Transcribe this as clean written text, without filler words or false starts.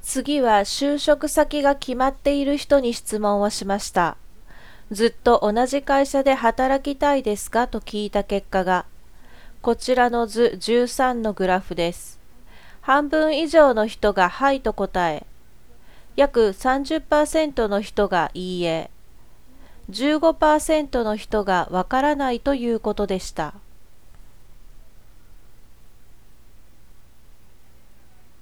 次は就職先が決まっている人に質問をしました。ずっと同じ会社で働きたいですかと聞いた結果が、こちらの図13のグラフです。半分以上の人がはいと答え、約 30% の人がいいえ、15% の人がわからないということでした。